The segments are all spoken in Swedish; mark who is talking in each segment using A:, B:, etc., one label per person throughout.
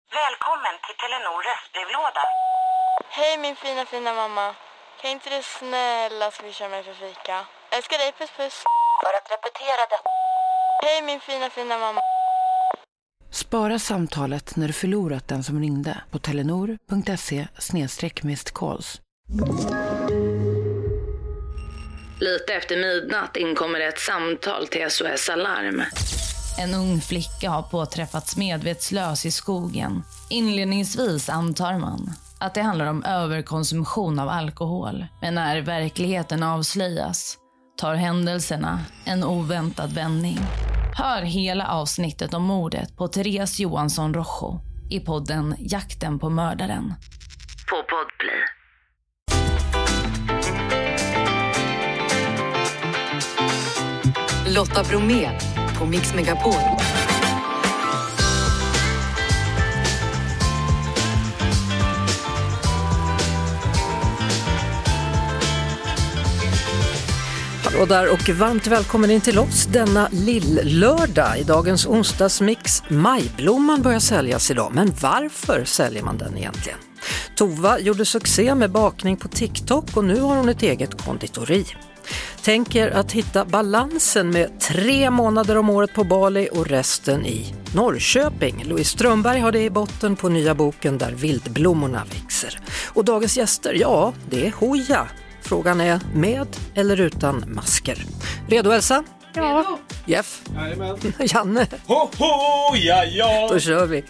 A: Välkommen till Telenor röstbrevlåda.
B: Hej min fina mamma. Kan inte du snälla swisha mig för fika? Älskar dig, puss puss.
A: För att repetera det.
B: Hej min fina mamma.
C: Spara samtalet när du förlorat den som ringde på telenor.se/missed-calls.
D: Lite efter midnatt inkommer ett samtal till SOS Alarm. En ung flicka har påträffats medvetslös i skogen. Inledningsvis antar man att det handlar om överkonsumtion av alkohol. Men när verkligheten avslöjas tar händelserna en oväntad vändning. Hör hela avsnittet om mordet på Therese Johansson Rojo i podden Jakten på mördaren. På Podplay.
E: Lotta Bromé på Mix Megapol.
F: Hallå där och varmt välkommen in till oss denna lill-lördag. I dagens onsdagsmix, majblomman börjar säljas idag. Men varför säljer man den egentligen? Tova gjorde succé med bakning på TikTok och nu har hon ett eget konditori. Tänker att hitta balansen med 3 månader om året på Bali och resten i Norrköping. Louise Strömberg har det i botten på nya boken Där vildblommorna växer. Och dagens gäster, ja, det är Hooja. Frågan är med eller utan masker. Redo Elsa?
B: Ja.
F: Jeff?
G: Jajamän.
F: Janne?
G: Ho, ho, ja, ja.
F: Då kör vi.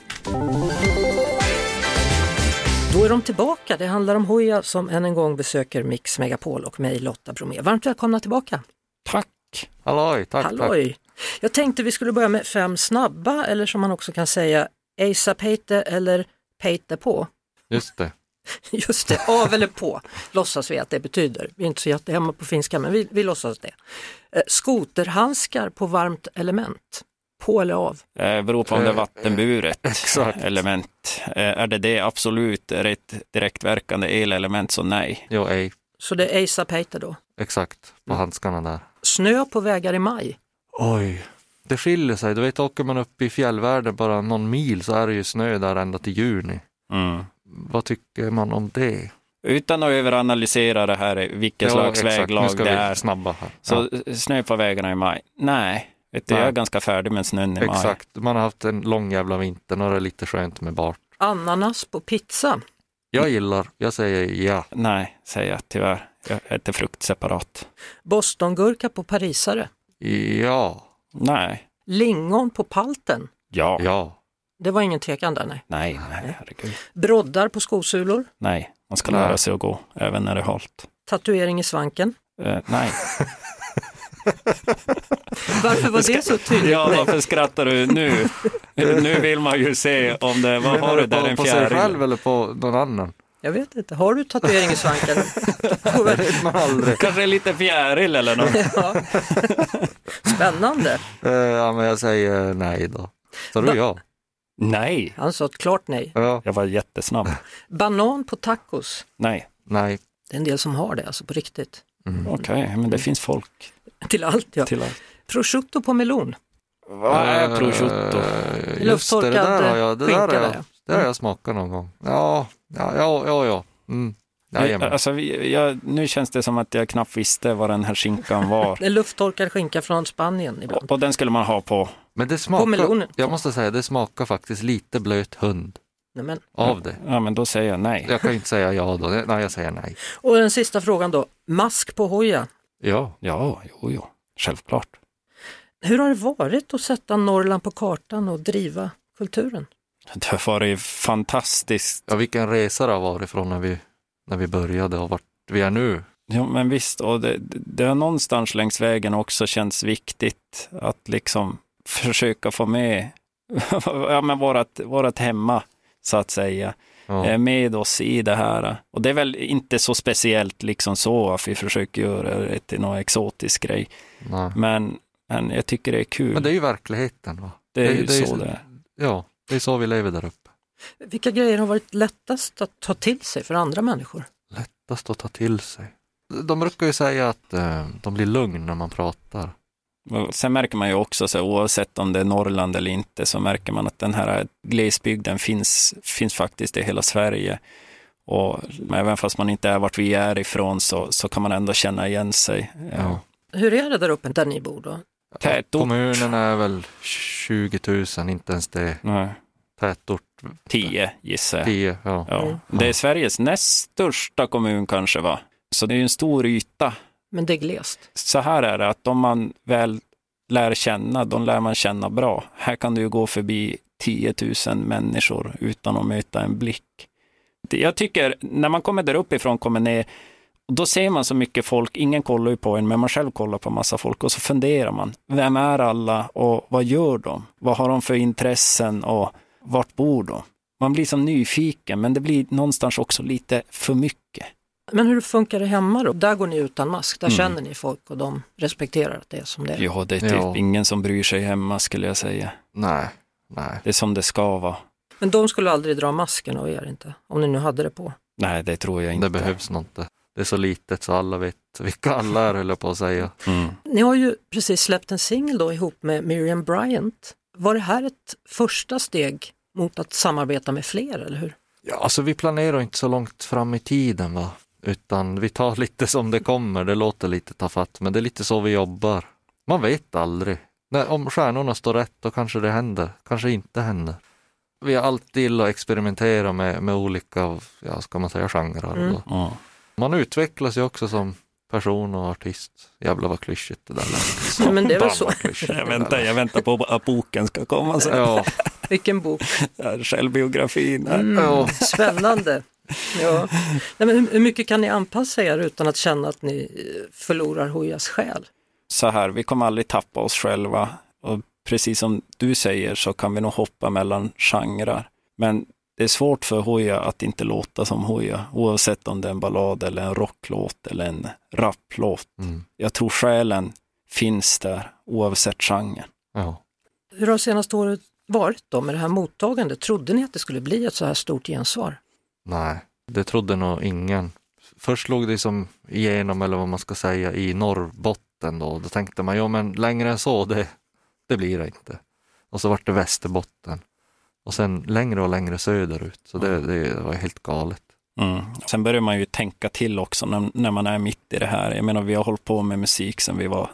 F: Då är de tillbaka. Det handlar om Hooja som än en gång besöker Mix Megapol och mig Lotta Bromé. Varmt välkomna tillbaka.
G: Tack. Halloj, tack.
F: Halloj. Jag tänkte vi skulle börja med 5 snabba, eller som man också kan säga Asa Peite eller Peite på.
G: Just det.
F: Just det, av eller på. Låtsas vi att det betyder. Vi är inte så jättehemma på finska, men vi låtsas det. Skoterhandskar på varmt element. På eller av?
H: Beror på om det är vattenburet
G: exakt.
H: Element. Är det absolut ett direktverkande elelement så nej.
G: Jo, ej.
F: Så det är Asa Peite då?
G: Exakt, på handskarna där.
F: Snö på vägar i maj?
G: Oj, det skiljer sig. Du vet, åker man upp i fjällvärlden bara någon mil så är det ju snö där ända till juni.
H: Mm.
G: Vad tycker man om det?
H: Utan att överanalysera det här, vilket slags
G: exakt.
H: väglag
G: Nu ska
H: det
G: vi
H: är.
G: snabba här.
H: Så snö på vägarna i maj? Nej. Jag är ganska färdig med snön i maj.
G: Exakt, man har haft en lång jävla vinter och det är lite skönt med bart.
F: Ananas på pizza?
G: Jag säger ja.
H: Nej, säger jag tyvärr. Jag äter frukt separat.
F: Bostongurka på parisare?
G: Ja.
H: Nej.
F: Lingon på palten?
H: Ja.
G: Ja.
F: Det var ingen tvekan där, nej.
H: Nej, herregud.
F: Broddar på skosulor?
H: Nej, man ska lära sig att gå, även när det är halt.
F: Tatuering i svanken?
H: Nej.
F: Varför var det så tydligt?
H: Ja, varför skrattar du nu? Nu vill man ju se om det... Vad har du där, en
G: på sig
H: fjäril?
G: själv eller på någon annan?
F: Jag vet inte. Har du tatuering i svanken?
G: Det vet man aldrig.
H: Kanske lite fjäril eller något.
F: Ja. Spännande.
G: Ja, men jag säger nej då. Så du ja.
H: Nej.
F: Han sa ett klart nej.
G: Ja.
H: Jag var jättesnabb.
F: Banan på tacos?
H: Nej.
G: Nej.
F: Det är en del som har det, alltså på riktigt.
H: Okej, men det finns folk.
F: Till allt, ja.
H: Till allt.
F: Prosciutto på melon?
H: Vad är prosciutto?
G: Just det där har jag,
F: skinka
G: det har jag smakat någon gång. Ja.
H: Alltså, nu känns det som att jag knappt visste vad den här skinkan var.
F: Det är lufttorkad skinka från Spanien ibland.
H: Och den skulle man ha på...
G: Men det smakar,
F: på melonen.
G: jag måste säga, det smakar faktiskt lite blöt hund.
F: Nämen.
G: Av det.
H: Ja, men då säger jag nej.
G: Jag kan inte säga ja då. Nej, jag säger nej.
F: Och den sista frågan då. Mask på Hooja?
G: Ja.
H: Ja, jo. Självklart.
F: Hur har det varit att sätta Norrland på kartan och driva kulturen?
H: Det har varit fantastiskt.
G: Ja, vilken resa det har varit från när vi började och vart vi är nu.
H: Ja, men visst. Och det har någonstans längs vägen också känts viktigt att liksom försöka få med vårat hemma, så att säga.
G: Ja.
H: Med oss i det här. Och det är väl inte så speciellt liksom så att vi försöker göra det till någon exotisk grej.
G: Nej.
H: Men jag tycker det är kul.
G: Men det är ju verkligheten, va?
H: Det är ju så det är.
G: Ja, det är så vi lever där uppe.
F: Vilka grejer har varit lättast att ta till sig för andra människor?
G: Lättast att ta till sig. De brukar ju säga att de blir lugn när man pratar.
H: Sen märker man ju också, så oavsett om det är Norrland eller inte, så märker man att den här glesbygden finns faktiskt i hela Sverige. Och även fast man inte är vart vi är ifrån så kan man ändå känna igen sig.
G: Ja.
F: Hur är det där uppe där ni bor då?
H: Tätort.
G: Kommunen är väl 20 000, inte ens det.
H: Nej.
G: Tätort
H: 10 gissar jag.
G: 10, ja.
H: Ja. Det är Sveriges näst största kommun kanske, va? Så det är en stor yta.
F: Men det är glest.
H: Så här är det, att om man väl lär känna, då lär man känna bra. Här kan du ju gå förbi 10 000 människor utan att möta en blick. Jag tycker, när man kommer där uppifrån, kommer ner, då ser man så mycket folk, ingen kollar ju på en, men man själv kollar på massa folk, och så funderar man, vem är alla och vad gör de? Vad har de för intressen och vart bor de? Man blir så nyfiken, men det blir någonstans också lite för mycket.
F: Men hur funkar det hemma då? Där går ni utan mask, där känner ni folk och de respekterar att det är som det är.
H: Ja, det är typ ingen som bryr sig hemma, skulle jag säga.
G: Nej.
H: Det är som det ska vara.
F: Men de skulle aldrig dra masken av er inte, om ni nu hade det på?
H: Nej, det tror jag inte.
G: Det behövs nog inte. Det är så litet så alla vet vilka alla är, höll jag på att säga.
F: Ni har ju precis släppt en singel då ihop med Miriam Bryant. Var det här ett första steg mot att samarbeta med fler, eller hur?
G: Ja, alltså vi planerar inte så långt fram i tiden, va? Utan vi tar lite som det kommer. Det låter lite tafatt, men det är lite så vi jobbar. Man vet aldrig. Om stjärnorna står rätt, då kanske det händer. Kanske inte händer. Vi har alltid att experimentera med olika, ska man säga, genrer. Man utvecklas ju också som person och artist. Jävlar vad klyschigt det där lät.
F: Ja, men det är väl så.
H: Jag väntar på att boken ska komma sen.
G: Ja.
F: Vilken bok?
H: Självbiografin.
F: Spännande. Ja. Nej, men hur mycket kan ni anpassa er utan att känna att ni förlorar Hojas själ?
H: Så här, vi kommer aldrig tappa oss själva. Och precis som du säger så kan vi nog hoppa mellan genrer. Men det är svårt för Hoja att inte låta som Hoja. Oavsett om det är en ballad eller en rocklåt eller en rapplåt. Jag tror själen finns där oavsett genre.
G: Ja.
F: Hur har senaste året varit då med det här mottagandet? Trodde ni att det skulle bli ett så här stort gensvar? Nej,
G: det trodde nog ingen. Först slog det som igenom, eller vad man ska säga, i Norrbotten då. Då tänkte man, men längre än så, det blir det inte. Och så var det Västerbotten. Och sen längre och längre söderut. Så det var helt galet.
H: Sen börjar man ju tänka till också när man är mitt i det här. Jag menar, vi har hållit på med musik sen vi var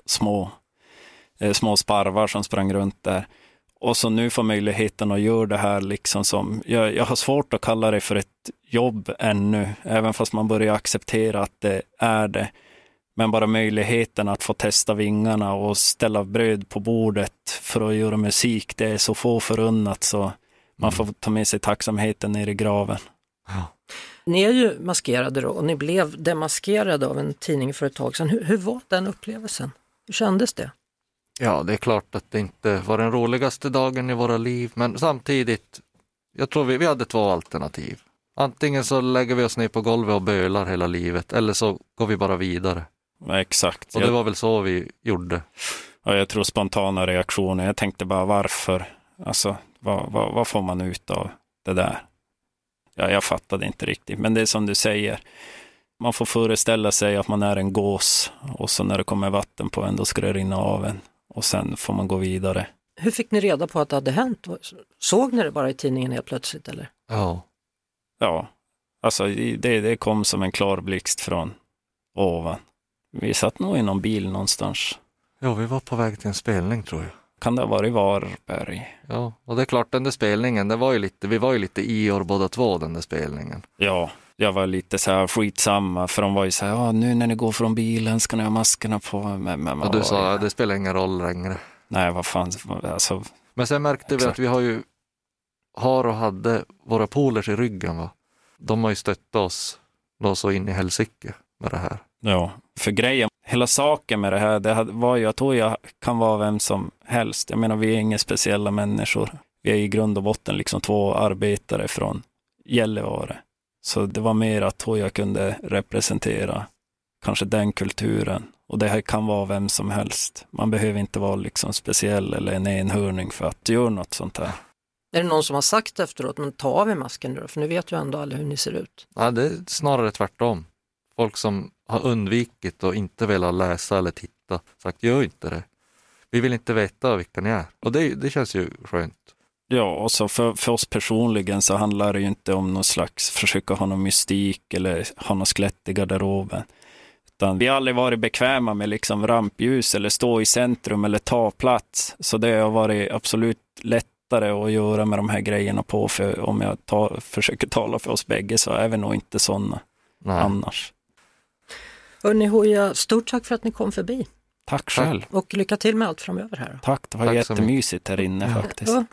H: små sparvar som sprang runt där. Och så nu får möjligheten att göra det här liksom som, jag har svårt att kalla det för ett jobb ännu, även fast man börjar acceptera att det är det. Men bara möjligheten att få testa vingarna och ställa bröd på bordet för att göra musik, det är så få förunnat, så man får ta med sig tacksamheten ner i graven.
G: Ja.
F: Ni är ju maskerade då, och ni blev demaskerade av en tidning för ett tag sedan. Hur var den upplevelsen? Hur kändes det?
G: Ja, det är klart att det inte var den roligaste dagen i våra liv, men samtidigt, jag tror vi hade 2 alternativ. Antingen så lägger vi oss ner på golvet och bölar hela livet, eller så går vi bara vidare.
H: Ja, exakt.
G: Och det var väl så vi gjorde.
H: Ja, jag tror spontana reaktioner. Jag tänkte bara, varför? Alltså, vad får man ut av det där? Ja, jag fattade inte riktigt. Men det är som du säger. Man får föreställa sig att man är en gås, och så när det kommer vatten på en, då ska det rinna av en. Och sen får man gå vidare. Hur
F: fick ni reda på att det hade hänt? Såg ni det bara i tidningen helt plötsligt, eller?
H: Ja, alltså det kom som en klar blixt från ovan. Vi satt nog i någon bil någonstans.
G: Ja, vi var på väg till en spelning, tror jag.
H: Kan det ha varit Varberg?
G: Ja, och det är klart, den där spelningen, vi var ju lite i år båda 2, den där spelningen.
H: Ja, jag var lite så här skitsamma, för de var ju så här, nu när ni går från bilen ska ni ha maskerna på.
G: Och du sa, det spelar ingen roll längre.
H: Nej, vad fan, alltså.
G: Men sen märkte vi att vi har och hade våra polers i ryggen, va? De har ju stöttat oss då så in i helsike med det här.
H: Ja, för grejen, hela saken med det här, det var ju att jag kan vara vem som helst. Jag menar, vi är inga speciella människor. Vi är i grund och botten liksom 2 arbetare från Gällivare. Så det var mer att jag kunde representera kanske den kulturen. Och det här kan vara vem som helst. Man behöver inte vara liksom speciell eller en enhörning för att göra något sånt här.
F: Är det någon som har sagt efteråt, men ta av er masken nu då? För nu vet ju ändå alla hur ni ser ut.
G: Ja, det är snarare tvärtom. Folk som har undvikit och inte velat läsa eller titta, sagt, gör inte det. vi vill inte veta vilka ni är. Och det känns ju skönt.
H: Ja, och så för oss personligen så handlar det ju inte om någon slags försöka ha någon mystik eller ha någon skelett i garderoben. Utan vi har aldrig varit bekväma med liksom rampljus eller stå i centrum eller ta plats. Så det har varit absolut lättare att göra med de här grejerna på. För om jag försöker tala för oss bägge så är vi nog inte sådana annars.
F: Hörrni Hoja, stort tack för att ni kom förbi.
H: Tack själv.
F: Och lycka till med allt framöver här.
H: Tack, det var jättemysigt här inne faktiskt.
F: Ja.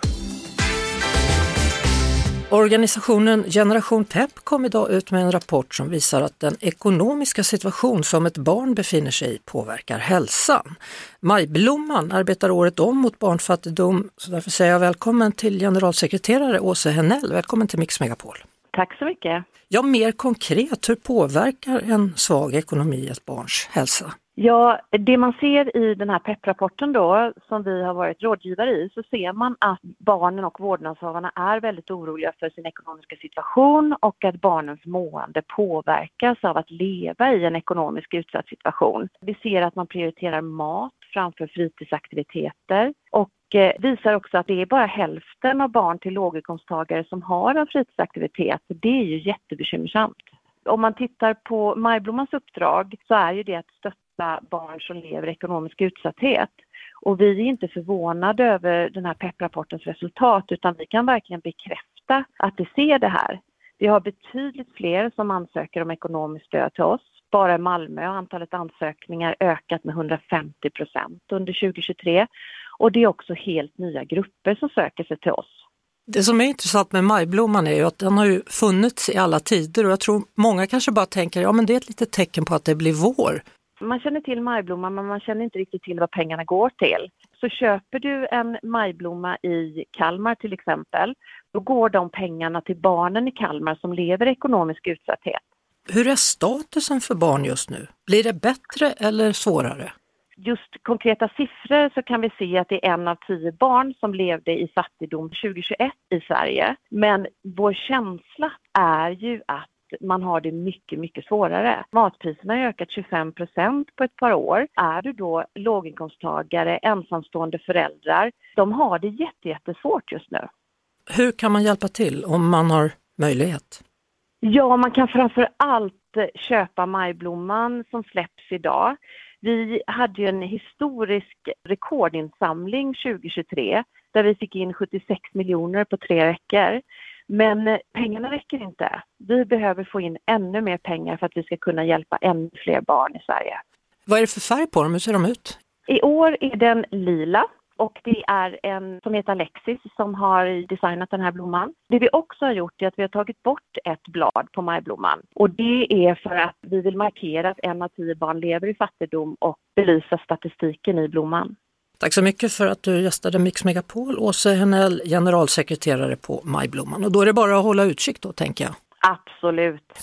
F: Organisationen Generation Pep kom idag ut med en rapport som visar att den ekonomiska situation som ett barn befinner sig i påverkar hälsan. Majblomman arbetar året om mot barnfattigdom, så därför säger jag välkommen till generalsekreterare Åse Henell. Välkommen till Mix Megapol.
I: Tack så mycket.
F: Ja, mer konkret, hur påverkar en svag ekonomi ett barns hälsa?
I: Ja, det man ser i den här PEP-rapporten då, som vi har varit rådgivare i, så ser man att barnen och vårdnadshavarna är väldigt oroliga för sin ekonomiska situation och att barnens mående påverkas av att leva i en ekonomisk utsatt situation. Vi ser att man prioriterar mat framför fritidsaktiviteter och visar också att det är bara hälften av barn till låginkomsttagare som har en fritidsaktivitet. Det är ju jättebekymmersamt. Om man tittar på Majblommans uppdrag så är ju det att stötta barn som lever i ekonomisk utsatthet. Och vi är inte förvånade över den här PEP-rapportens resultat, utan vi kan verkligen bekräfta att vi ser det här. Vi har betydligt fler som ansöker om ekonomiskt stöd till oss. Bara i Malmö har antalet ansökningar ökat med 150% under 2023. Och det är också helt nya grupper som söker sig till oss.
F: Det som är intressant med Majblomman är ju att den har ju funnits i alla tider, och jag tror många kanske bara tänker men det är ett litet tecken på att det blir vår.
I: Man känner till majblomman, men man känner inte riktigt till vad pengarna går till. Så köper du en majblomma i Kalmar till exempel, då går de pengarna till barnen i Kalmar som lever i ekonomisk utsatthet.
F: Hur är statusen för barn just nu? Blir det bättre eller svårare?
I: Just konkreta siffror så kan vi se att det är 1 av 10 barn som levde i fattigdom 2021 i Sverige. Men vår känsla är ju att man har det mycket, mycket svårare. Matpriserna har ökat 25% på ett par år. Är du då låginkomsttagare, ensamstående föräldrar, de har det jättesvårt just nu.
F: Hur kan man hjälpa till om man har möjlighet?
I: Ja, man kan framför allt köpa Majblomman som släpps idag. Vi hade ju en historisk rekordinsamling 2023 där vi fick in 76 miljoner på 3 veckor. Men pengarna räcker inte. Vi behöver få in ännu mer pengar för att vi ska kunna hjälpa ännu fler barn i Sverige.
F: Vad är det för färg på dem? Hur ser de ut?
I: I år är den lila och det är en som heter Alexis som har designat den här blomman. Det vi också har gjort är att vi har tagit bort ett blad på majblomman. Och det är för att vi vill markera att 1 av 10 barn lever i fattigdom och belysa statistiken i blomman.
F: Tack så mycket för att du gästade Mix Megapol, Åse Henell, generalsekreterare på Majblomman. Och då är det bara att hålla utkik då, tänker jag.
I: Absolut.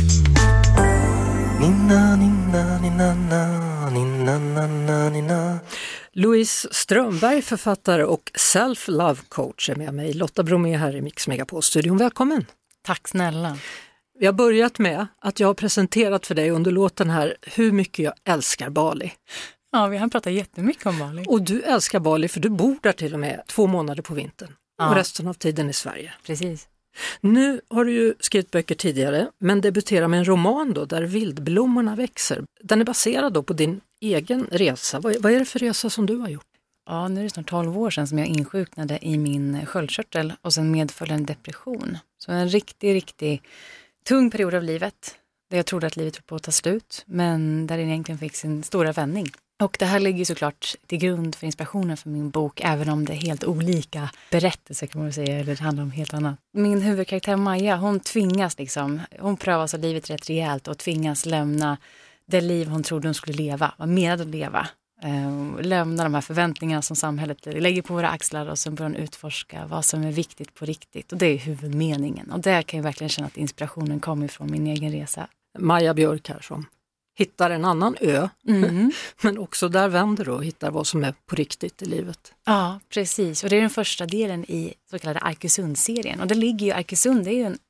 F: Louise Strömberg, författare och self-love coach, är med mig. Lotta Bromé här i Mix Megapol-studion. Välkommen!
J: Tack snälla!
F: Vi har börjat med att jag har presenterat för dig under låten här hur mycket jag älskar Bali.
J: Ja, vi har pratat jättemycket om Bali.
F: Och du älskar Bali för du bor där till och med 2 månader på vintern. Ja. Och resten av tiden i Sverige.
J: Precis.
F: Nu har du ju skrivit böcker tidigare, men debuterar med en roman då där vildblommorna växer. Den är baserad då på din egen resa. Vad är det för resa som du har gjort?
J: Ja, nu är det snart 12 år sedan som jag insjuknade i min sköldkörtel och sen medföljande depression. Så en riktigt tung period av livet där jag trodde att livet höll på att ta slut, men där det egentligen fick sin stora vändning. Och det här ligger såklart till grund för inspirationen för min bok, även om det är helt olika berättelser kan man säga, eller det handlar om helt annat. Min huvudkaraktär Maja, hon tvingas hon prövas av livet rätt rejält och tvingas lämna det liv hon trodde hon skulle leva, var menad att leva. Lämna de här förväntningarna som samhället lägger på våra axlar och sen börjar hon utforska vad som är viktigt på riktigt. Och det är huvudmeningen. Och där kan jag verkligen känna att inspirationen kommer från min egen resa.
F: Maja Björk här som hittar en annan ö, men också där vänder du och hittar vad som är på riktigt i livet.
J: Ja, precis. Och det är den första delen i så kallade Arkösund-serien. Och det ligger ju, Arkösund, det är ju en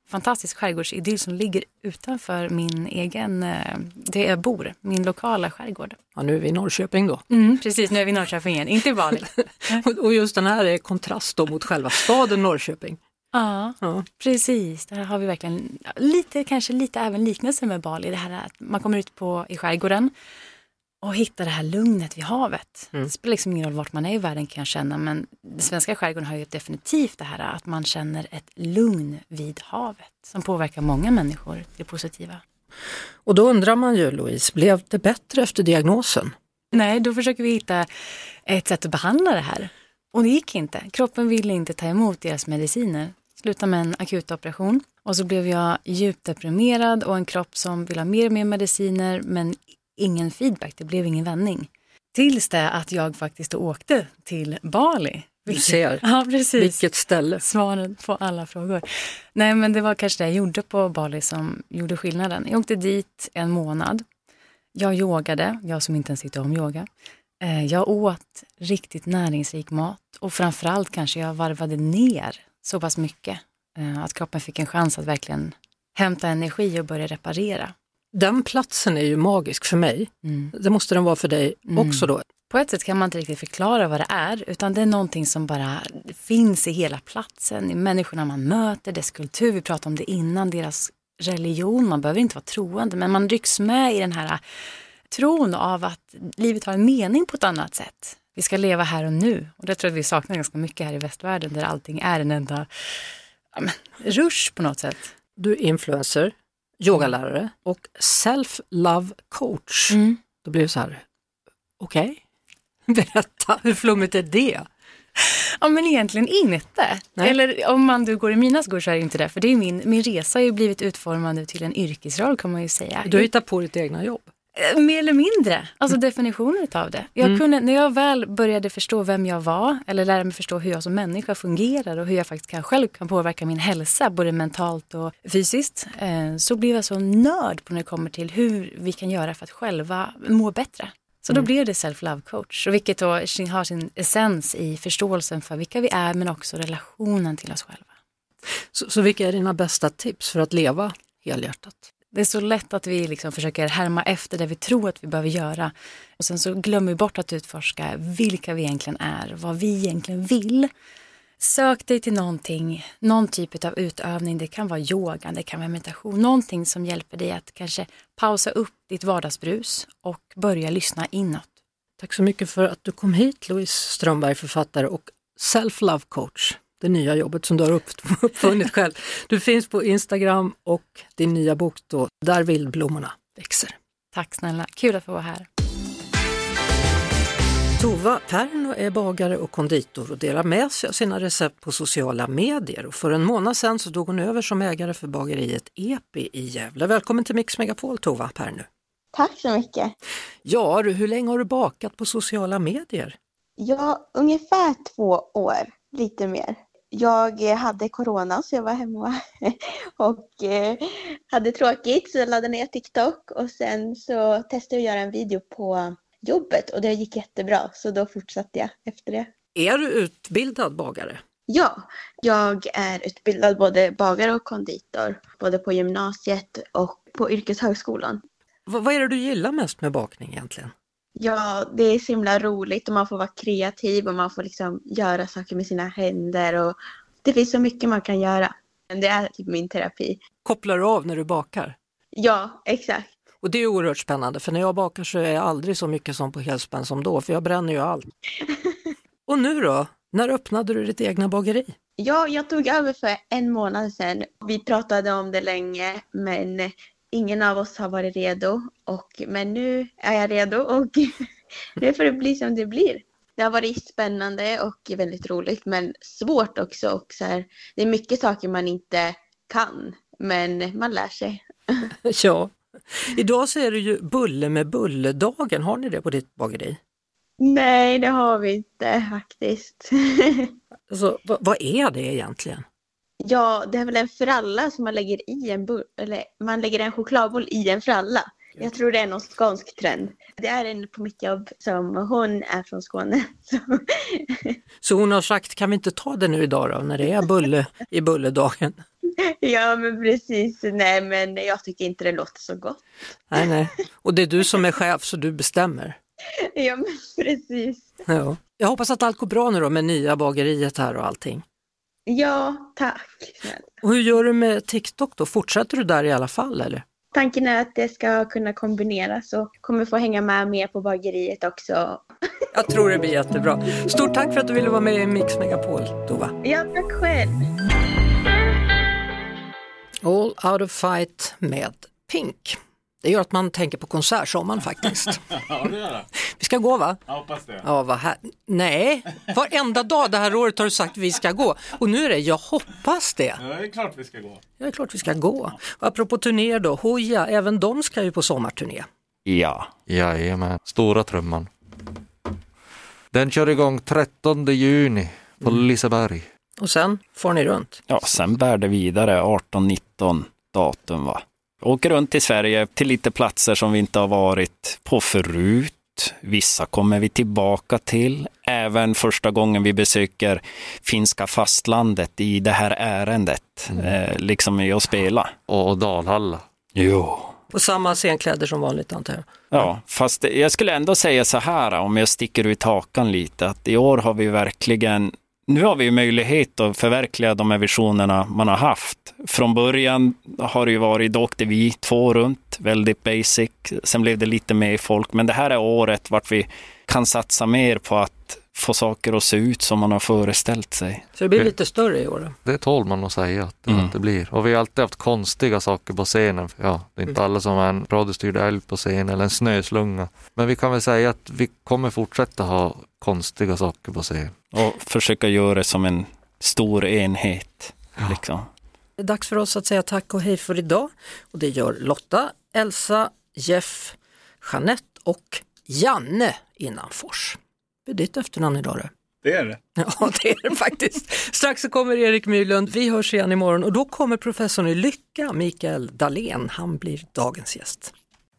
J: fantastisk skärgårdsidyll som ligger utanför min egen, där jag bor, min lokala skärgård.
F: Ja, nu är vi i Norrköping då.
J: Precis, nu är vi i Norrköping igen, inte i Bali.
F: Och just den här är kontrast då mot själva staden Norrköping.
J: Ja, precis. Där har vi verkligen kanske lite även liknelse med Bali. Det här att man kommer ut i skärgården och hittar det här lugnet vid havet. Det spelar liksom ingen roll vart man är i världen kan jag känna, men den svenska skärgården har ju definitivt det här att man känner ett lugn vid havet som påverkar många människor, det positiva.
F: Och då undrar man ju, Louise, blev det bättre efter diagnosen?
J: Nej, då försöker vi hitta ett sätt att behandla det här. Och det gick inte. Kroppen ville inte ta emot deras mediciner. Slutade med en akut operation. Och så blev jag djupt deprimerad och en kropp som vill ha mer och mer mediciner men ingen feedback. Det blev ingen vändning. Tills det att jag faktiskt åkte till Bali.
F: Du ser.
J: Ja, precis.
F: Vilket ställe.
J: Svaret på alla frågor. Nej, men det var kanske det jag gjorde på Bali som gjorde skillnaden. Jag åkte dit en månad. Jag yogade, jag som inte ens sitter om yoga. Jag åt riktigt näringsrik mat och framförallt kanske jag varvade ner så pass mycket att kroppen fick en chans att verkligen hämta energi och börja reparera.
F: Den platsen är ju magisk för mig. Det måste den vara för dig också då.
J: På ett sätt kan man inte riktigt förklara vad det är, utan det är någonting som bara finns i hela platsen, i människorna man möter, dess kultur. Vi pratade om det innan, deras religion. Man behöver inte vara troende, men man rycks med i den här tron av att livet har en mening på ett annat sätt. Vi ska leva här och nu. Och det tror jag att vi saknar ganska mycket här i västvärlden, där allting är en enda rush på något sätt.
F: Du är influencer, yogalärare och self-love coach. Då blir det så här, okej. Berätta, hur flummigt är det?
J: Ja, men egentligen inte. Nej. Eller om du går i mina skor så är det inte det. För det är min resa har ju blivit utformad till en yrkesroll kan man ju säga.
F: Du hittar på ditt egna jobb?
J: Mer eller mindre. Alltså definitionen av det. När jag väl började förstå vem jag var, eller lära mig förstå hur jag som människa fungerar och hur jag faktiskt själv kan påverka min hälsa, både mentalt och fysiskt, så blev jag så nörd på när det kommer till hur vi kan göra för att själva må bättre. Så då blev det self-love coach, och vilket då har sin essens i förståelsen för vilka vi är, men också relationen till oss själva.
F: Så vilka är dina bästa tips för att leva helhjärtat?
J: Det är så lätt att vi liksom försöker härma efter det vi tror att vi behöver göra. Och sen så glömmer vi bort att utforska vilka vi egentligen är, vad vi egentligen vill. Sök dig till någonting, någon typ av utövning. Det kan vara yoga, det kan vara meditation. Någonting som hjälper dig att kanske pausa upp ditt vardagsbrus och börja lyssna inåt.
F: Tack så mycket för att du kom hit, Louise Strömberg, författare och self-love coach. Det nya jobbet som du har uppfunnit själv. Du finns på Instagram och din nya bok då, Där vildblommorna växer.
J: Tack snälla, kul att få vara här.
F: Tova Perno är bagare och konditor och delar med sig av sina recept på sociala medier. Och för en månad sedan så tog hon över som ägare för bageriet Epi i Gävle. Välkommen till Mix Megapol, Tova Perno.
K: Tack så mycket.
F: Ja, hur länge har du bakat på sociala medier?
K: Ja, ungefär 2 år, lite mer. Jag hade corona så jag var hemma och hade tråkigt, så jag laddade ner TikTok och sen så testade jag att göra en video på jobbet och det gick jättebra, så då fortsatte jag efter det.
F: Är du utbildad bagare?
K: Ja, jag är utbildad både bagare och konditor, både på gymnasiet och på yrkeshögskolan.
F: Vad är det du gillar mest med bakning egentligen?
K: Ja, det är så himla roligt och man får vara kreativ och man får liksom göra saker med sina händer och det finns så mycket man kan göra. Det är typ min terapi.
F: Kopplar du av när du bakar?
K: Ja, exakt.
F: Och det är oerhört spännande, för när jag bakar så är jag aldrig så mycket som på helspänn som då, för jag bränner ju allt. Och nu då? När öppnade du ditt egna bageri?
K: Ja, jag tog över för 1 månad sedan. Vi pratade om det länge, men ingen av oss har varit redo. Men nu är jag redo och nu får det bli som det blir. Det har varit spännande och väldigt roligt, men svårt också. Och så här, det är mycket saker man inte kan, men man lär sig.
F: Ja. Idag så är det ju bulle med bulledagen. Har ni det på ditt bageri?
K: Nej, det har vi inte faktiskt.
F: Alltså, vad är det egentligen?
K: Ja, det är väl en fralla som man lägger i man lägger en chokladboll i en fralla. Jag tror det är någon skånsk trend. Det är en på mitt jobb som hon är från Skåne.
F: Så hon har sagt, kan vi inte ta det nu idag då, när det är bulle i bulledagen?
K: Ja, men precis. Nej, men jag tycker inte det låter så gott.
F: Nej. Och det är du som är chef så du bestämmer.
K: Ja, men precis.
F: Ja. Jag hoppas att allt går bra nu då med nya bageriet här och allting.
K: Ja, tack.
F: Och hur gör du med TikTok då? Fortsätter du där i alla fall eller?
K: Tanken är att det ska kunna kombineras och kommer få hänga med mer på bageriet också.
F: Jag tror det blir jättebra. Stort tack för att du ville vara med i Mix Megapol, Tova.
K: Ja, tack själv.
F: All Out of Fight med Pink. Det gör att man tänker på konsertsommaren faktiskt.
L: Ja, det gör det.
F: Vi ska gå va?
L: Jag hoppas det.
F: Ja, vad här? Nej, varenda dag det här året har du sagt att vi ska gå. Och nu är det, jag hoppas det.
L: Ja, det är klart vi ska gå.
F: Ja, det är klart vi ska gå. Och apropå turnéer då, Hoja, även de ska ju på sommarturné.
H: Ja.
G: Jajamän, stora trumman. Den kör igång 13 juni på Liseberg.
F: Och sen får ni runt.
H: Ja, sen bär det vidare 18-19 datum va. Åker runt i Sverige till lite platser som vi inte har varit på förut. Vissa kommer vi tillbaka till. Även första gången vi besöker finska fastlandet i det här ärendet. Liksom i att spela.
G: Och Dalhalla.
H: Jo.
F: På samma scenkläder som vanligt antar jag.
H: Ja, fast jag skulle ändå säga så här om jag sticker ut hakan lite. Att i år har vi verkligen... Nu har vi möjlighet att förverkliga de här visionerna man har haft. Från början har det ju varit, då åkte vi 2 runt, väldigt basic. Sen blev det lite mer folk. Men det här är året vart vi kan satsa mer på att få saker att se ut som man har föreställt sig.
F: Så det blir lite större i år?
G: Det tål man att säga att det blir. Och vi har alltid haft konstiga saker på scenen. Ja, det är inte alla som är en radiostyrd älg på scenen eller en snöslunga. Men vi kan väl säga att vi kommer fortsätta ha konstiga saker på scen.
H: Och försöka göra det som en stor enhet. Ja. Liksom.
F: Det är dags för oss att säga tack och hej för idag. Och det gör Lotta, Elsa, Jeff, Jeanette och Janne Innanfors. Det är ditt efternamn idag då.
L: Det är det.
F: Ja, det är det faktiskt. Strax så kommer Erik Myrlund. Vi hörs igen imorgon och då kommer professorn i lycka, Mikael Dahlén. Han blir dagens gäst.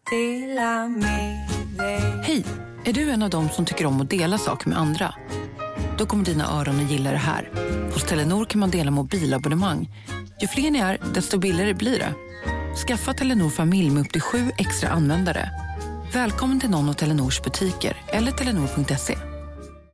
C: Hej, är du en av dem som tycker om att dela saker med andra? Då kommer dina öron att gilla det här. Hos Telenor kan man dela mobilabonnemang. Ju fler ni är, desto billigare blir det. Skaffa Telenor familj med upp till 7 extra användare. Välkommen till någon av Telenors butiker eller telenor.se.